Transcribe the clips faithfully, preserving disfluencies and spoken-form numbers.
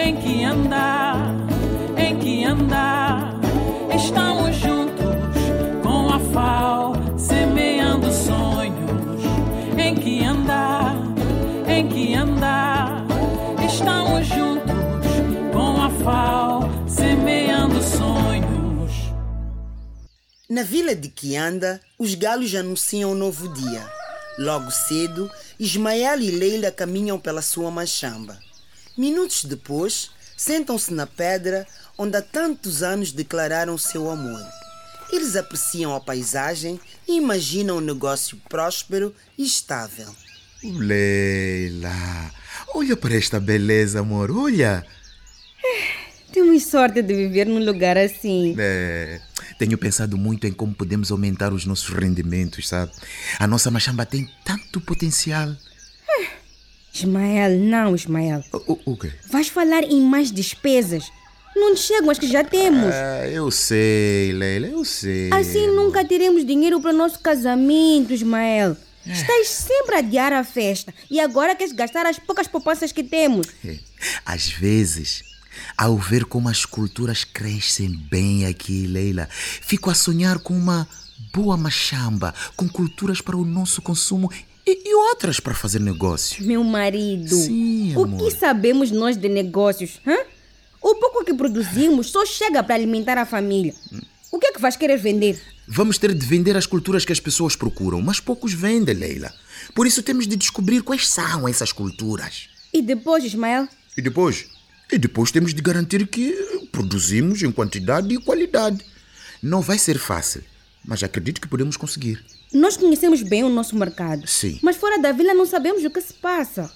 em que andar, em que andar. Estamos juntos com a F A O, semeando sonhos. Em que andar, em que andar. Estamos juntos com a F A O, semeando sonhos. Na vila de Quianda, os galos anunciam um novo dia. Logo cedo, Ismael e Leila caminham pela sua machamba. Minutos depois, sentam-se na pedra onde há tantos anos declararam seu amor. Eles apreciam a paisagem e imaginam um negócio próspero e estável. Leila, olha para esta beleza, amor, olha. Temos sorte de viver num lugar assim. É, tenho pensado muito em como podemos aumentar os nossos rendimentos, sabe? A nossa machamba tem tanto potencial. Ismael, não, Ismael. O, o, o quê? Vais falar em mais despesas. Não chegam as que já temos. Ah, eu sei, Leila, eu sei. Assim nunca teremos dinheiro para o nosso casamento, Ismael. Estás sempre a adiar a festa e agora queres gastar as poucas poupanças que temos. Às vezes, ao ver como as culturas crescem bem aqui, Leila, fico a sonhar com uma boa machamba, com culturas para o nosso consumo e, e outras para fazer negócio. Meu marido, Sim, o amor. que sabemos nós de negócios? Hã? O pouco que produzimos só chega para alimentar a família. O que é que vais querer vender? Vamos ter de vender as culturas que as pessoas procuram, mas poucos vendem, Leila. Por isso temos de descobrir quais são essas culturas. E depois, Ismael? E depois? E depois temos de garantir que produzimos em quantidade e qualidade. Não vai ser fácil, mas acredito que podemos conseguir. Nós conhecemos bem o nosso mercado. Sim. Mas fora da vila não sabemos o que se passa.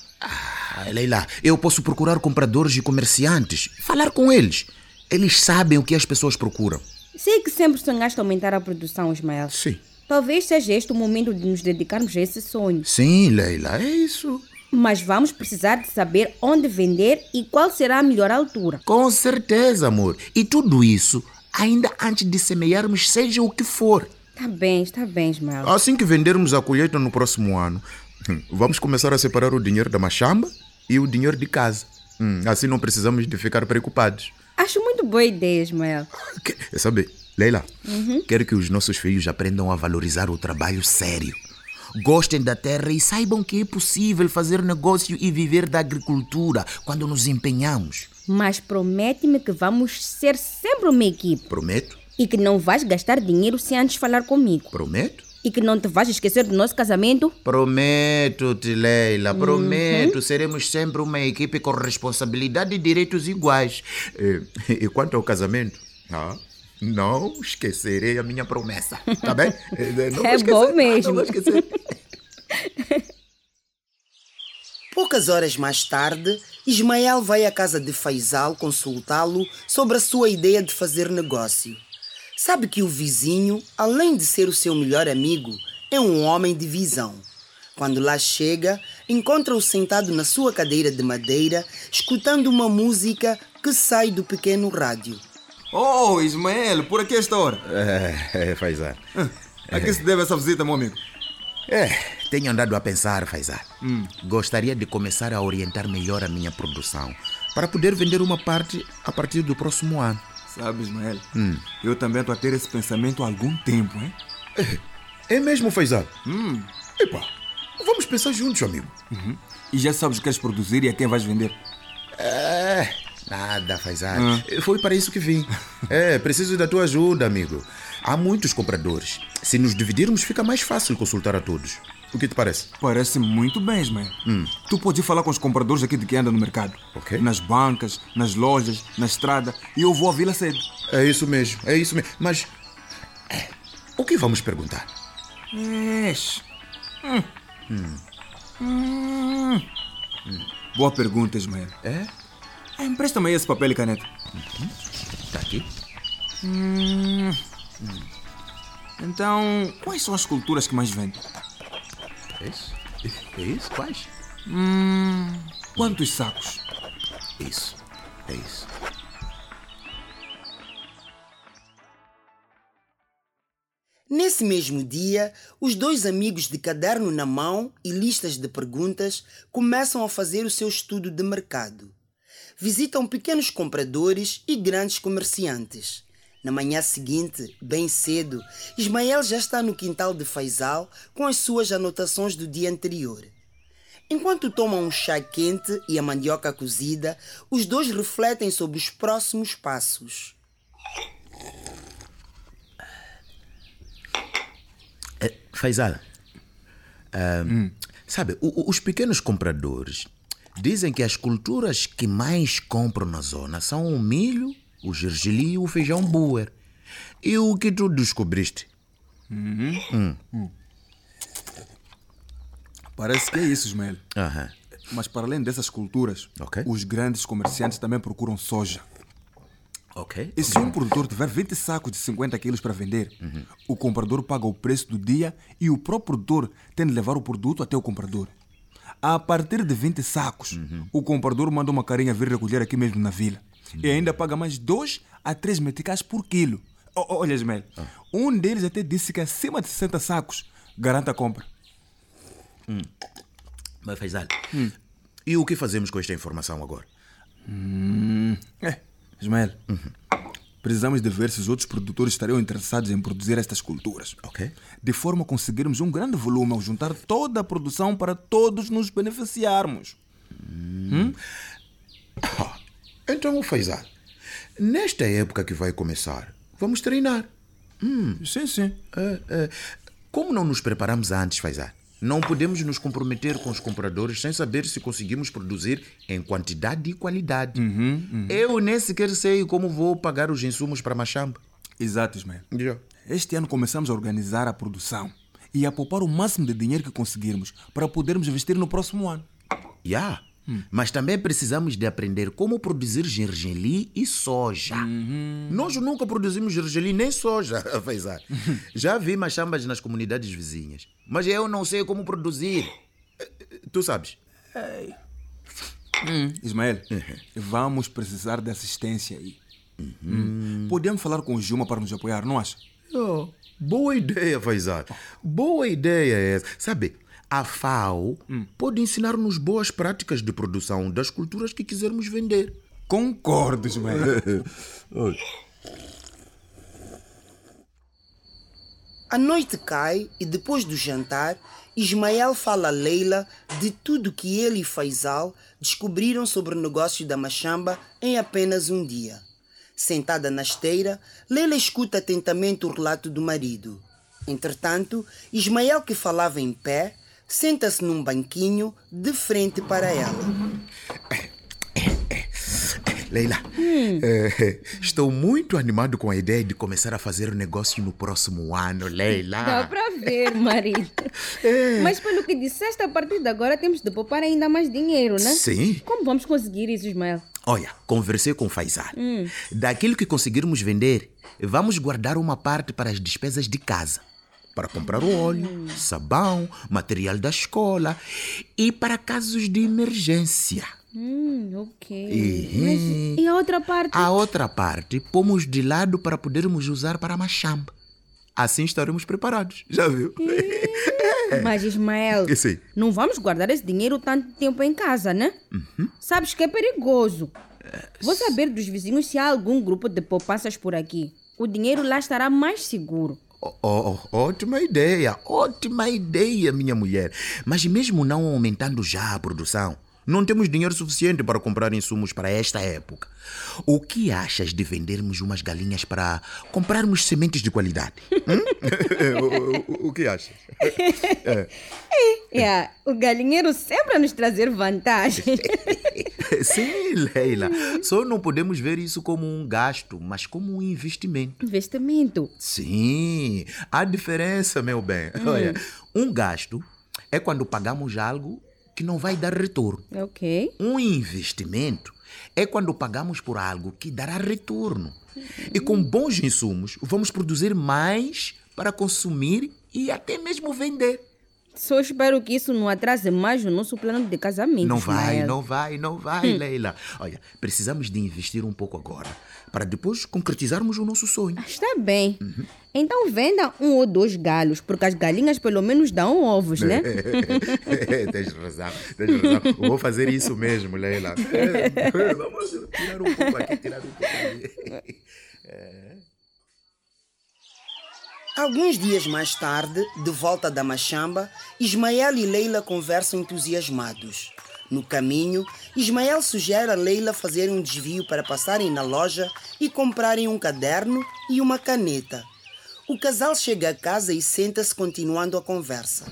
Ah, Leila, eu posso procurar compradores e comerciantes, falar com eles. Eles sabem o que as pessoas procuram. Sei que sempre sonhaste aumentar a produção, Ismael. Sim. Talvez seja este o momento de nos dedicarmos a esse sonho. Sim, Leila, é isso. Mas vamos precisar de saber onde vender e qual será a melhor altura. Com certeza, amor. E tudo isso ainda antes de semearmos seja o que for. Está bem, está bem, Ismael. Assim que vendermos a colheita no próximo ano, vamos começar a separar o dinheiro da machamba e o dinheiro de casa. Assim não precisamos de ficar preocupados. Acho muito boa ideia, Ismael. Quer saber, Leila, uhum. Quero que os nossos filhos aprendam a valorizar o trabalho sério. Gostem da terra e saibam que é possível fazer negócio e viver da agricultura quando nos empenhamos. Mas promete-me que vamos ser sempre uma equipe. Prometo. E que não vais gastar dinheiro sem antes falar comigo. Prometo. E que não te vais esquecer do nosso casamento. Prometo-te, Leila, prometo. Uhum. Seremos sempre uma equipe com responsabilidade e direitos iguais. E, e quanto ao casamento, ah, não esquecerei a minha promessa, tá bem? Não é bom mesmo. Não vou esquecer. Poucas horas mais tarde, Ismael vai à casa de Faisal consultá-lo sobre a sua ideia de fazer negócio. Sabe que o vizinho, além de ser o seu melhor amigo, é um homem de visão. Quando lá chega, encontra-o sentado na sua cadeira de madeira, escutando uma música que sai do pequeno rádio. Oh, Ismael, por aqui esta hora? É, é Faisal. A que se deve essa visita, meu amigo? É, tenho andado a pensar, Faisal. Hum. Gostaria de começar a orientar melhor a minha produção, para poder vender uma parte a partir do próximo ano. Sabe, Ismael, hum. eu também estou a ter esse pensamento há algum tempo, hein? É, é mesmo, Faisal? Hum. Epa, vamos pensar juntos, amigo. Uhum. E já sabes o que queres produzir e a quem vais vender? É, nada, Faisal. Hum. Foi para isso que vim. É, preciso da tua ajuda, amigo. Há muitos compradores. Se nos dividirmos, fica mais fácil consultar a todos. O que te parece? Parece muito bem, Ismael. Hum. Tu podes ir falar com os compradores aqui de que anda no mercado. Ok. Nas bancas, nas lojas, na estrada. E eu vou à vila cedo. É isso mesmo, é isso mesmo. Mas, é, o que vamos perguntar? Eish. Hum. Hum. Hum. Hum. Boa pergunta, Ismael. É? é Empresta-me aí esse papel e caneta. Uhum. Tá aqui. Hum. Hum. Então, quais são as culturas que mais vendem? É isso? É isso? Quais? Hum, quantos sacos? Isso, é isso. Nesse mesmo dia, os dois amigos de caderno na mão e listas de perguntas começam a fazer o seu estudo de mercado. visitam pequenos compradores e grandes comerciantes. Na manhã seguinte, bem cedo, Ismael já está no quintal de Faisal com as suas anotações do dia anterior. Enquanto tomam um chá quente e a mandioca cozida, os dois refletem sobre os próximos passos. É, Faisal, ah, hum. sabe, o, os pequenos compradores dizem que as culturas que mais compram na zona são o milho, o gergelim e o feijão boer. E o que tu descobriste? Uhum. Hum. Hum. Parece que é isso, Ismael. Uhum. Mas para além dessas culturas, okay. os grandes comerciantes também procuram soja. Okay. E se um produtor tiver vinte sacos de cinquenta quilos para vender, uhum. o comprador paga o preço do dia e o próprio produtor tem de levar o produto até o comprador. A partir de vinte sacos, uhum. o comprador manda uma carinha vir recolher aqui mesmo na vila. Uhum. E ainda paga mais dois a três meticais por quilo. O, olha, Ismael, ah. um deles até disse que acima de sessenta sacos garante a compra. Hum. Mas, Faisal, hum. e o que fazemos com esta informação agora? Hum. É, Ismael, uhum. precisamos de ver se os outros produtores estariam interessados em produzir estas culturas. Okay. De forma a conseguirmos um grande volume ao juntar toda a produção para todos nos beneficiarmos. Hum. Hum? Ah, então, Faisal, nesta época que vai começar, vamos treinar. Hum. Sim, sim. É, é. Como não nos preparamos antes, Faisal? Não podemos nos comprometer com os compradores sem saber se conseguimos produzir em quantidade e qualidade. Uhum, uhum. Eu nem sequer sei como vou pagar os insumos para a machamba. Exato, Ismael. Yeah. Este ano começamos a organizar a produção e a poupar o máximo de dinheiro que conseguirmos para podermos investir no próximo ano. Yeah. Hum. Mas também precisamos de aprender como produzir gergelim e soja. Uhum. Nós nunca produzimos gergelim nem soja, Faisal. Já vi machambas nas comunidades vizinhas, mas eu não sei como produzir. Tu sabes? Hey. Hum. Ismael, uhum. vamos precisar de assistência aí. Uhum. Hum. Podemos falar com o Gilma para nos apoiar, não acha? Oh, boa ideia, Faisal. Boa ideia essa. Sabe, a F A O hum. pode ensinar-nos boas práticas de produção das culturas que quisermos vender. Concordo, Ismael. A noite cai e depois do jantar, Ismael fala a Leila de tudo que ele e Faisal descobriram sobre o negócio da machamba em apenas um dia. Sentada na esteira, Leila escuta atentamente o relato do marido. Entretanto, Ismael, que falava em pé, senta-se num banquinho de frente para ela. Leila, hum. é, estou muito animado com a ideia de começar a fazer o negócio no próximo ano, Leila. Dá para ver, marido. É. Mas pelo que disseste, a partir de agora temos de poupar ainda mais dinheiro, né? Sim. Como vamos conseguir isso, Ismael? Olha, conversei com o Faisal. Hum. Daquilo que conseguirmos vender, vamos guardar uma parte para as despesas de casa. Para comprar o óleo, hum. sabão, material da escola e para casos de emergência. Hum, ok. E, Mas e a outra parte? A outra parte pomos de lado para podermos usar para a machamba. Assim estaremos preparados. Já viu? É. Mas, Ismael, Sim. não vamos guardar esse dinheiro tanto tempo em casa, né? Uhum. Sabes que é perigoso. Vou saber dos vizinhos se há algum grupo de poupanças por aqui. O dinheiro lá estará mais seguro. Oh, oh, ótima ideia, ótima ideia, minha mulher. Mas mesmo não aumentando já a produção, não temos dinheiro suficiente para comprar insumos para esta época. O que achas de vendermos umas galinhas para comprarmos sementes de qualidade? Hum? o, o, o que achas? É. É, o galinheiro sempre a nos trazer vantagem. Sim, Leila. Só não podemos ver isso como um gasto, mas como um investimento. Investimento? Sim, há diferença, meu bem. Hum. Olha, um gasto é quando pagamos algo que não vai dar retorno. Ok. Um investimento é quando pagamos por algo que dará retorno. Uhum. E com bons insumos, vamos produzir mais para consumir e até mesmo vender. Só espero que isso não atrase mais o nosso plano de casamento. Não vai, Ismael. não vai, não vai, Leila. Olha, precisamos de investir um pouco agora, para depois concretizarmos o nosso sonho. Está bem. Uhum. Então venda um ou dois galos, porque as galinhas pelo menos dão ovos, né? Tens razão, tens razão. Eu vou fazer isso mesmo, Leila. Vamos tirar um pouco aqui, tirar um pouco ali. É. Alguns dias mais tarde, de volta da Machamba, Ismael e Leila conversam entusiasmados. No caminho, Ismael sugere a Leila fazer um desvio para passarem na loja e comprarem um caderno e uma caneta. O casal chega a casa e senta-se continuando a conversa.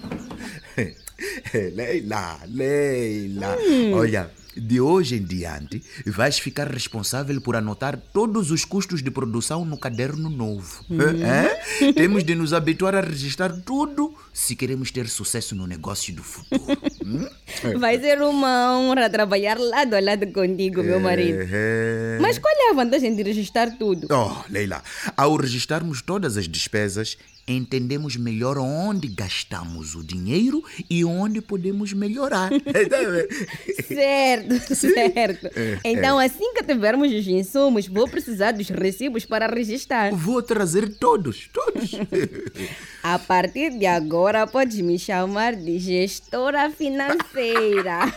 Leila, Leila, hum. olha, de hoje em diante vais ficar responsável por anotar todos os custos de produção no caderno novo. Hum. É? Temos de nos habituar a registrar tudo se queremos ter sucesso no negócio do futuro. Hum? Vai ser uma honra trabalhar lado a lado contigo, meu marido. É... Mas qual é a vantagem de registrar tudo? Oh, Leila, ao registrarmos todas as despesas, entendemos melhor onde gastamos o dinheiro e onde podemos melhorar. Certo, certo. É, então, é. assim que tivermos os insumos, vou precisar dos recibos para registrar. Vou trazer todos, todos. A partir de agora, podes me chamar de gestora financeira.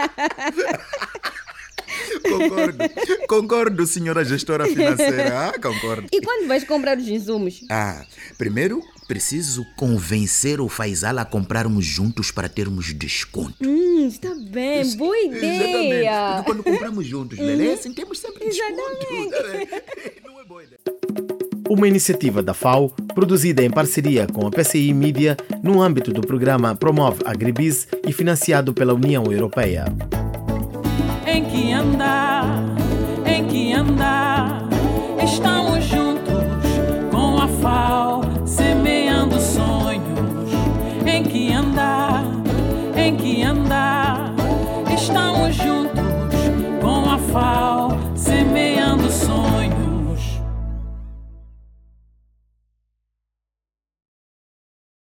Concordo, concordo, senhora gestora financeira, ah, concordo. E quando vais comprar os insumos? Ah, primeiro preciso convencer o Faisal a comprarmos juntos para termos desconto. Hum, está bem, sim, boa ideia. Exatamente, porque quando compramos juntos, hum. Lelê, assim temos sempre exatamente. Desconto. Não é boa ideia. Uma iniciativa da F A O, produzida em parceria com a P C I Mídia, no âmbito do programa Promove Agribiz e financiado pela União Europeia. Em que andar, em que andar, estamos juntos com a F A O, semeando sonhos. Em que andar, em que andar.